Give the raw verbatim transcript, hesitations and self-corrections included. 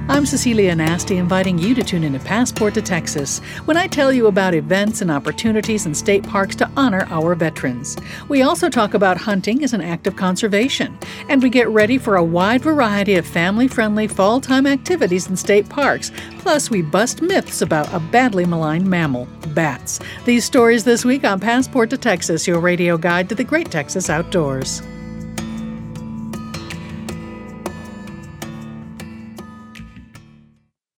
I'm Cecilia Nasty, inviting you to tune into Passport to Texas when I tell you about events and opportunities in state parks to honor our veterans. We also talk about hunting as an act of conservation, and we get ready for a wide variety of family-friendly fall-time activities in state parks. Plus, we bust myths about a badly maligned mammal, bats. These stories this week on Passport to Texas, your radio guide to the great Texas outdoors.